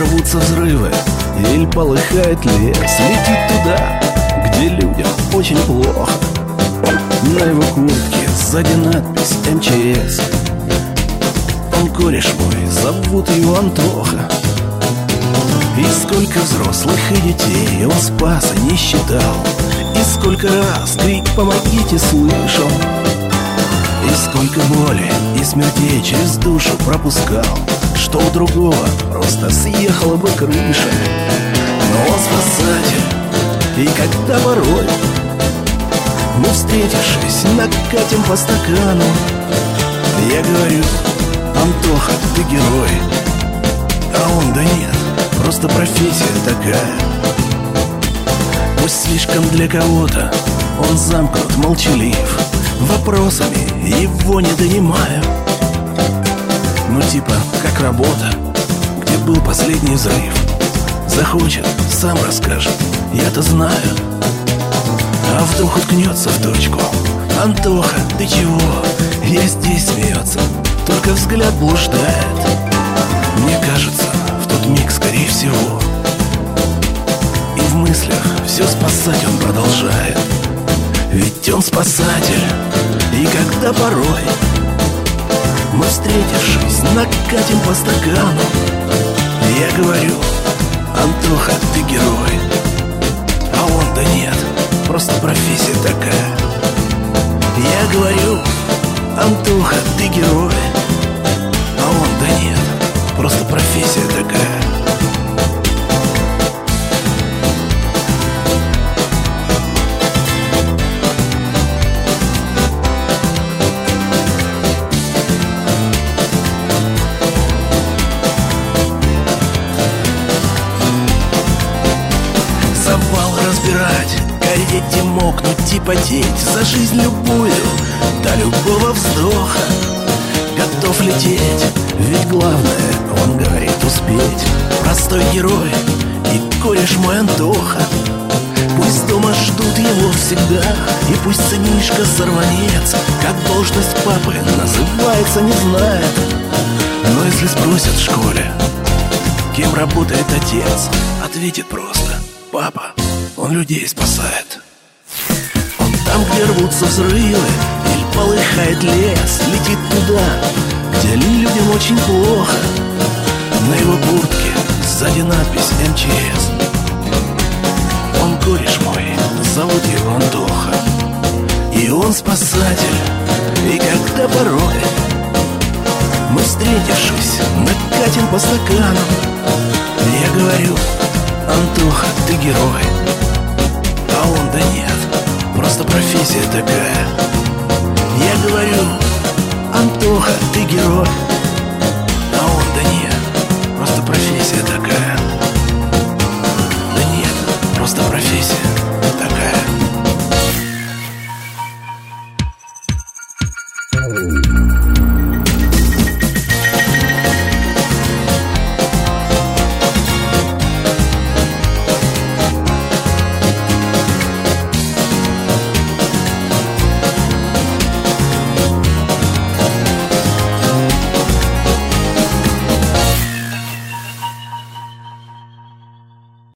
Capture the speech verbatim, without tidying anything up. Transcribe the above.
рвутся взрывы или полыхает лес, летит туда, где людям очень плохо. На его куртке сзади надпись эм че эс. Он кореш мой, зовут его Антоха. И сколько взрослых и детей он спас, а не считал. И сколько раз крик «помогите» слышал. И сколько боли и смертей через душу пропускал, что у другого просто съехала бы крыша. Но он спасатель, и когда порой мы, встретившись, накатим по стакану, я говорю: Антоха, ты герой. А он: да нет, просто профессия такая. Пусть слишком для кого-то он замкнут, молчалив, вопросами его не донимаю. Ну типа как работа, где был последний взрыв. Захочет, сам расскажет, я-то знаю. А вдруг уткнется в точку: Антоха, ты чего? Я здесь, смеется, только взгляд блуждает. Мне кажется, в тот миг, скорее всего, и в мыслях все спасать он продолжает. Ведь он спасатель, и когда порой мы, встретившись, накатим по стакану, я говорю: Антоха, ты герой. А он: да нет, просто профессия такая. Я говорю: Антоха, ты герой. А он: да нет, просто профессия такая. Разбирать, гореть и мокнуть и потеть за жизнь любую, до любого вздоха готов лететь. Ведь главное, он говорит, успеть. Простой герой и кореш мой Антоха. Пусть дома ждут его всегда, и пусть сынишка сорванец, как должность папы называется, не знает. Но если спросят в школе, кем работает отец, ответит просто: папа, он людей спасает. Он там, где рвутся взрывы или полыхает лес, летит туда, где людям очень плохо. На его куртке сзади надпись эм че эс. Он кореш мой, зовут его Антоха. И он спасатель, и когда порой мы, встретившись, накатим по стакану, я говорю: Антоха, ты герой. А он: да нет, просто профессия такая. Я говорю: Антоха, ты герой. А он: да нет, просто профессия такая. Да нет, просто профессия